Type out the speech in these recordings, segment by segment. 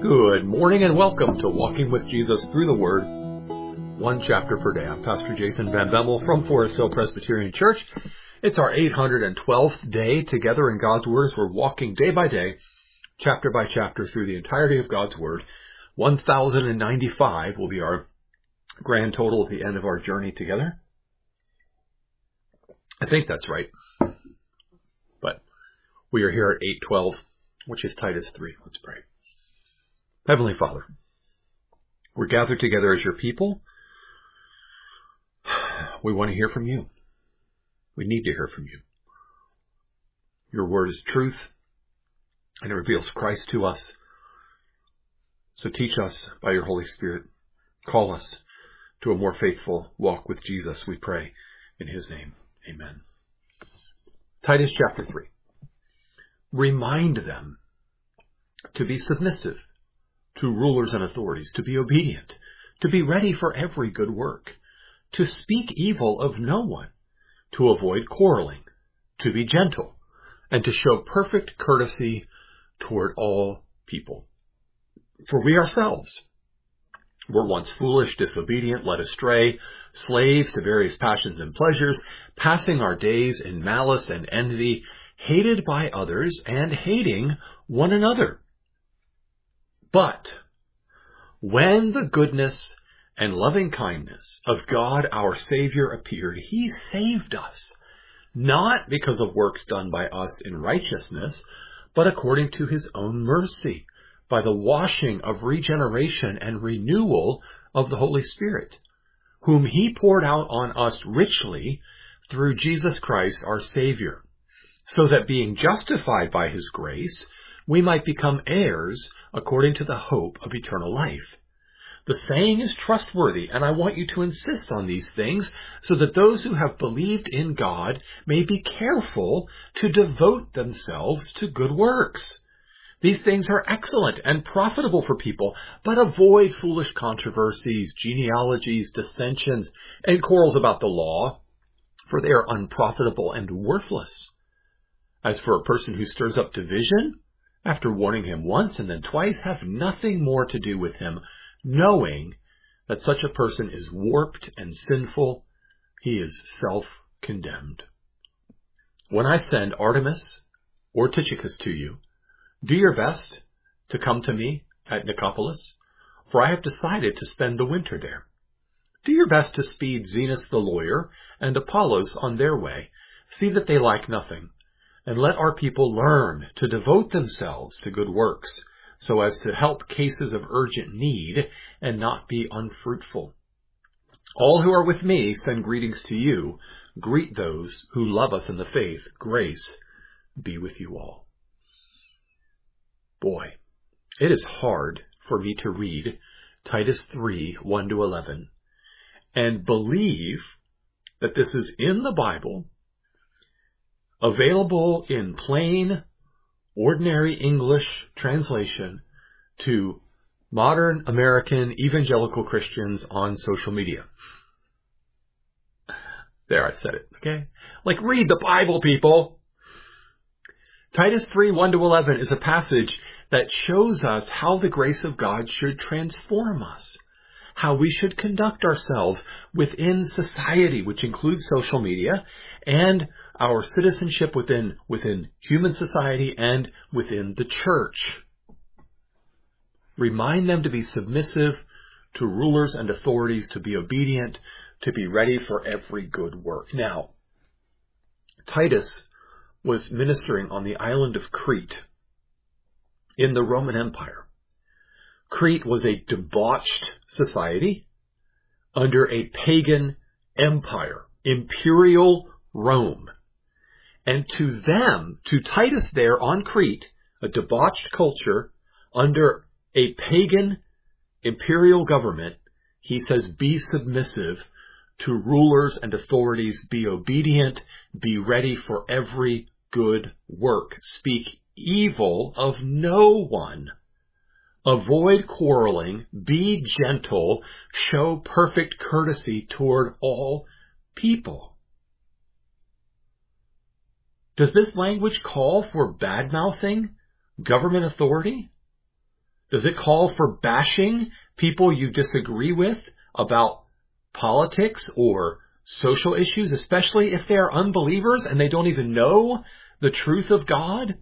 Good morning and welcome to Walking with Jesus Through the Word, one chapter per day. I'm Pastor Jason Van Bemmel from Forest Hill Presbyterian Church. It's our 812th day together in God's Word as we're walking day by day, chapter by chapter through the entirety of God's Word. 1,095 will be our grand total at the end of our journey together. I think that's right. But we are here at 812, which is Titus 3. Let's pray. Heavenly Father, we're gathered together as your people. We want to hear from you. We need to hear from you. Your word is truth, and it reveals Christ to us. So teach us by your Holy Spirit. Call us to a more faithful walk with Jesus, we pray in his name. Amen. Titus chapter 3. Remind them to be submissive to rulers and authorities, to be obedient, to be ready for every good work, to speak evil of no one, to avoid quarreling, to be gentle, and to show perfect courtesy toward all people. For we ourselves were once foolish, disobedient, led astray, slaves to various passions and pleasures, passing our days in malice and envy, hated by others and hating one another. But when the goodness and loving kindness of God our Savior appeared, he saved us, not because of works done by us in righteousness, but according to his own mercy, by the washing of regeneration and renewal of the Holy Spirit, whom he poured out on us richly through Jesus Christ our Savior, so that being justified by his grace, we might become heirs according to the hope of eternal life. The saying is trustworthy, and I want you to insist on these things so that those who have believed in God may be careful to devote themselves to good works. These things are excellent and profitable for people, but avoid foolish controversies, genealogies, dissensions, and quarrels about the law, for they are unprofitable and worthless. As for a person who stirs up division, after warning him once and then twice, have nothing more to do with him, knowing that such a person is warped and sinful. He is self-condemned. When I send Artemas or Tychicus to you, do your best to come to me at Nicopolis, for I have decided to spend the winter there. Do your best to speed Zenas the lawyer and Apollos on their way. See that they lack nothing. And let our people learn to devote themselves to good works, so as to help cases of urgent need and not be unfruitful. All who are with me send greetings to you. Greet those who love us in the faith. Grace be with you all. Boy, it is hard for me to read Titus 3, 1-11, and believe that this is in the Bible, available in plain, ordinary English translation to modern American evangelical Christians on social media. There, I said it, okay? Like, read the Bible, people. Titus 3, 1-11 is a passage that shows us how the grace of God should transform us, how we should conduct ourselves within society, which includes social media, and our citizenship within human society and within the church. Remind them to be submissive to rulers and authorities, to be obedient, to be ready for every good work. Now, Titus was ministering on the island of Crete in the Roman Empire. Crete was a debauched society under a pagan empire, imperial Rome. And to them, to Titus there on Crete, a debauched culture under a pagan imperial government, he says, be submissive to rulers and authorities, be obedient, be ready for every good work. Speak evil of no one. Avoid quarreling, be gentle, show perfect courtesy toward all people. Does this language call for bad-mouthing government authority? Does it call for bashing people you disagree with about politics or social issues, especially if they are unbelievers and they don't even know the truth of God?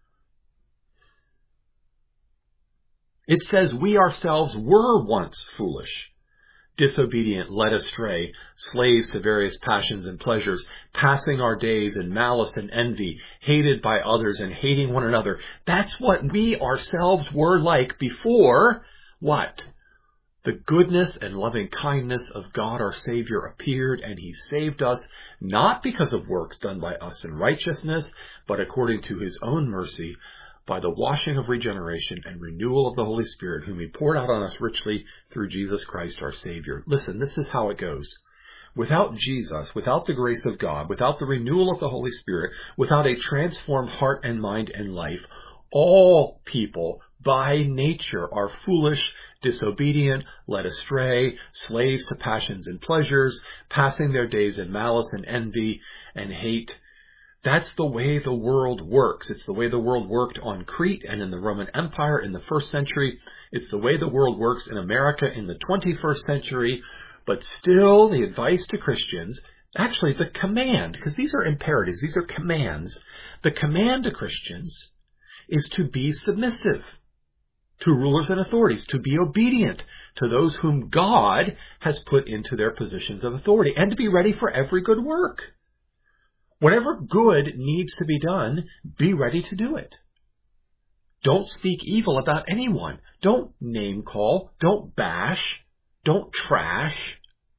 It says we ourselves were once foolish, disobedient, led astray, slaves to various passions and pleasures, passing our days in malice and envy, hated by others and hating one another. That's what we ourselves were like before what? The goodness and loving kindness of God our Savior appeared, and He saved us, not because of works done by us in righteousness, but according to His own mercy, by the washing of regeneration and renewal of the Holy Spirit, whom He poured out on us richly through Jesus Christ our Savior. Listen, this is how it goes. Without Jesus, without the grace of God, without the renewal of the Holy Spirit, without a transformed heart and mind and life, all people by nature are foolish, disobedient, led astray, slaves to passions and pleasures, passing their days in malice and envy and hate. That's the way the world works. It's the way the world worked on Crete and in the Roman Empire in the first century. It's the way the world works in America in the 21st century. But still, the advice to Christians, actually the command, because these are imperatives, these are commands. The command to Christians is to be submissive to rulers and authorities, to be obedient to those whom God has put into their positions of authority, and to be ready for every good work. Whatever good needs to be done, be ready to do it. Don't speak evil about anyone. Don't name call. Don't bash. Don't trash.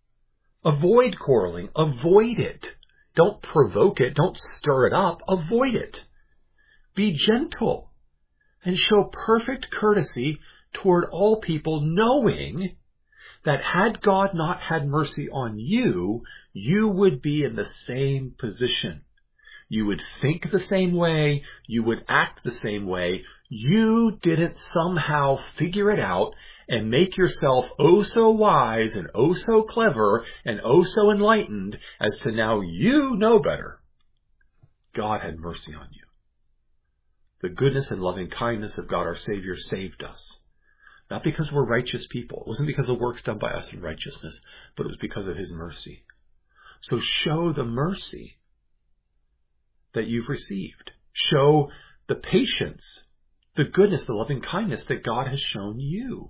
Avoid quarreling. Avoid it. Don't provoke it. Don't stir it up. Avoid it. Be gentle and show perfect courtesy toward all people, knowing that had God not had mercy on you, you would be in the same position. You would think the same way. You would act the same way. You didn't somehow figure it out and make yourself oh so wise and oh so clever and oh so enlightened as to now you know better. God had mercy on you. The goodness and loving kindness of God our Savior saved us. Not because we're righteous people. It wasn't because of works done by us in righteousness, but it was because of His mercy. So show the mercy that you've received. Show the patience, the goodness, the loving kindness that God has shown you.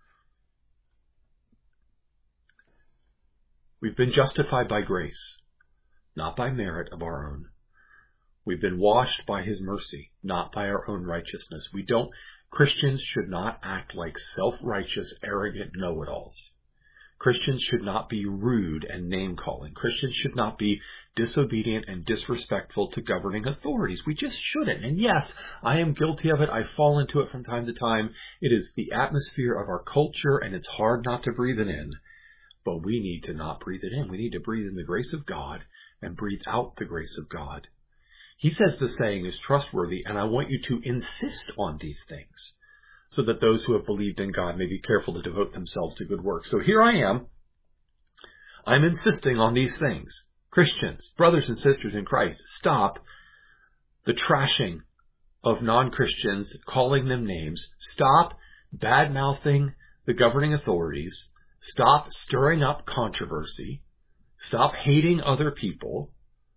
We've been justified by grace, not by merit of our own. We've been washed by His mercy, not by our own righteousness. Christians should not act like self-righteous, arrogant know-it-alls. Christians should not be rude and name-calling. Christians should not be disobedient and disrespectful to governing authorities. We just shouldn't. And yes, I am guilty of it. I fall into it from time to time. It is the atmosphere of our culture, and it's hard not to breathe it in. But we need to not breathe it in. We need to breathe in the grace of God and breathe out the grace of God. He says the saying is trustworthy, and I want you to insist on these things, so that those who have believed in God may be careful to devote themselves to good works. So here I am. I'm insisting on these things. Christians, brothers and sisters in Christ, stop the trashing of non-Christians, calling them names. Stop bad-mouthing the governing authorities. Stop stirring up controversy. Stop hating other people.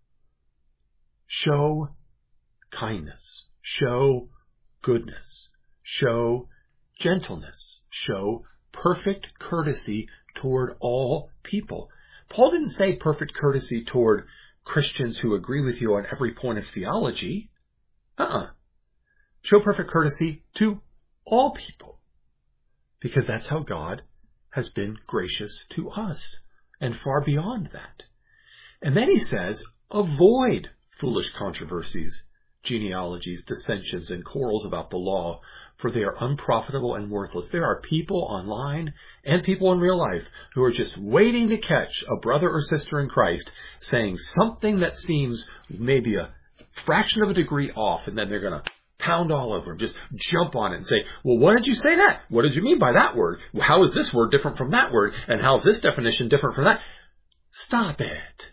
Show kindness. Show goodness. Show gentleness. Show perfect courtesy toward all people. Paul didn't say perfect courtesy toward Christians who agree with you on every point of theology. Show perfect courtesy to all people, because that's how God has been gracious to us, and far beyond that. And then he says, avoid foolish controversies, genealogies, dissensions, and quarrels about the law, for they are unprofitable and worthless. There are people online and people in real life who are just waiting to catch a brother or sister in Christ saying something that seems maybe a fraction of a degree off, and then they're going to pound all over them, just jump on it and say, well, what did you say that? What did you mean by that word? How is this word different from that word? And how is this definition different from that? Stop it.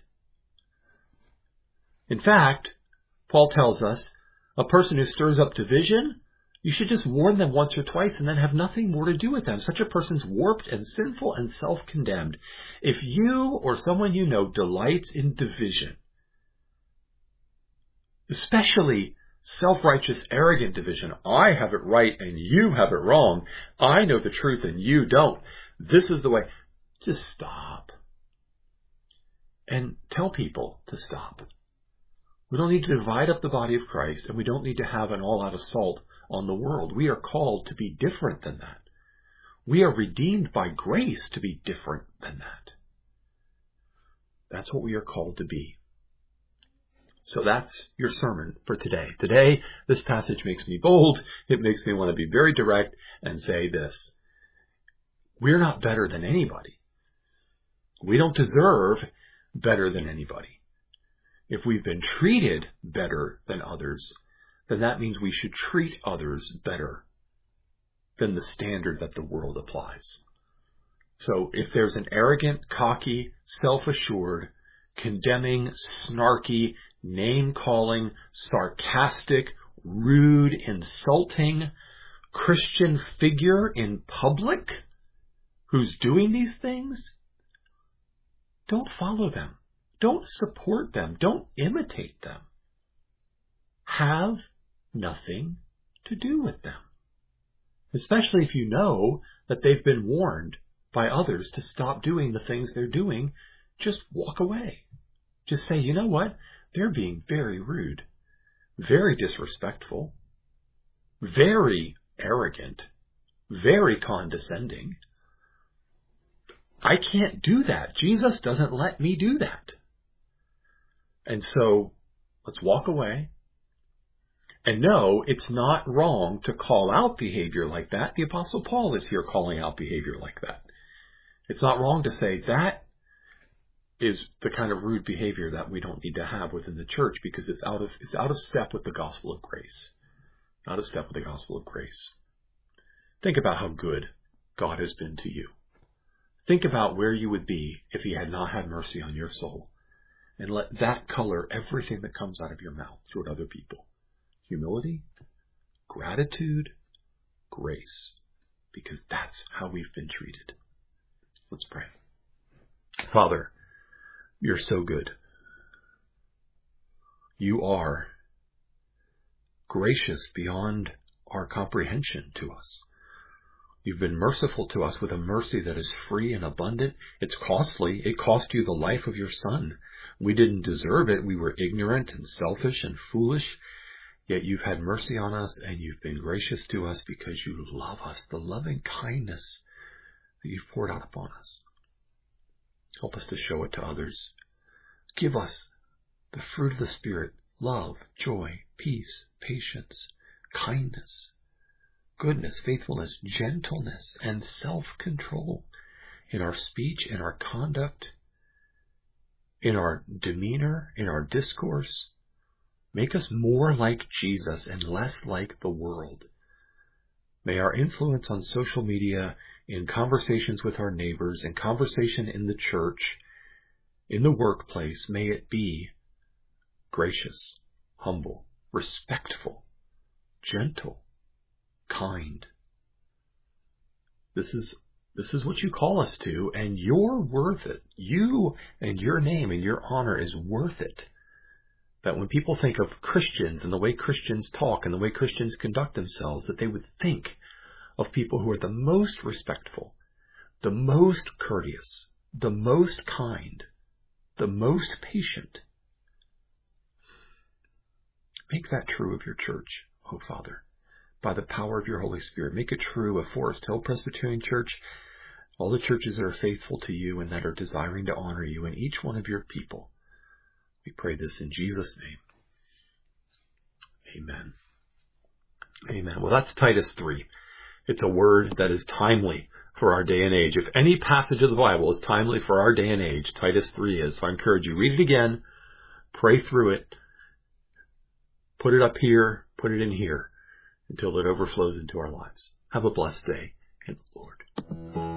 In fact, Paul tells us a person who stirs up division You should just warn them once or twice and then have nothing more to do with them. Such a person's warped and sinful and self-condemned. If you or someone you know delights in division, especially self-righteous, arrogant division, I have it right and you have it wrong, I know the truth and you don't, this is the way, just stop. And tell people to stop. We don't need to divide up the body of Christ, and we don't need to have an all-out assault on the world. We are called to be different than that. We are redeemed by grace to be different than that. That's what we are called to be. So that's your sermon for today. Today, this passage makes me bold. It makes me want to be very direct and say this. We're not better than anybody. We don't deserve better than anybody. If we've been treated better than others, then that means we should treat others better than the standard that the world applies. So if there's an arrogant, cocky, self-assured, condemning, snarky, name-calling, sarcastic, rude, insulting Christian figure in public who's doing these things, don't follow them. Don't support them. Don't imitate them. Have nothing to do with them. Especially if you know that they've been warned by others to stop doing the things they're doing, just walk away. Just say, you know what? They're being very rude, very disrespectful, very arrogant, very condescending. I can't do that. Jesus doesn't let me do that. And so let's walk away. And no, it's not wrong to call out behavior like that. The Apostle Paul is here calling out behavior like that. It's not wrong to say that is the kind of rude behavior that we don't need to have within the church because it's out of step with the gospel of grace. Out of step with the gospel of grace. Think about how good God has been to you. Think about where you would be if he had not had mercy on your soul. And let that color everything that comes out of your mouth toward other people. Humility, gratitude, grace. Because that's how we've been treated. Let's pray. Father, you're so good. You are gracious beyond our comprehension to us. You've been merciful to us with a mercy that is free and abundant. It's costly. It cost you the life of your Son. We didn't deserve it. We were ignorant and selfish and foolish. Yet you've had mercy on us and you've been gracious to us because you love us. The loving kindness that you've poured out upon us. Help us to show it to others. Give us the fruit of the Spirit, love, joy, peace, patience, kindness, goodness, faithfulness, gentleness, and self-control in our speech, in our conduct, in our demeanor, in our discourse. Make us more like Jesus and less like the world. May our influence on social media, in conversations with our neighbors, in conversation in the church, in the workplace, may it be gracious, humble, respectful, gentle, kind. This is what you call us to, and you're worth it. You and your name and your honor is worth it. That when people think of Christians and the way Christians talk and the way Christians conduct themselves, that they would think of people who are the most respectful, the most courteous, the most kind, the most patient. Make that true of your church, oh Father, by the power of your Holy Spirit. Make it true of Forest Hill Presbyterian Church, all the churches that are faithful to you and that are desiring to honor you, and each one of your people. We pray this in Jesus' name. Amen. Amen. Well, that's Titus 3. It's a word that is timely for our day and age. If any passage of the Bible is timely for our day and age, Titus 3 is. So I encourage you, read it again, pray through it, put it up here, put it in here, until it overflows into our lives. Have a blessed day in the Lord.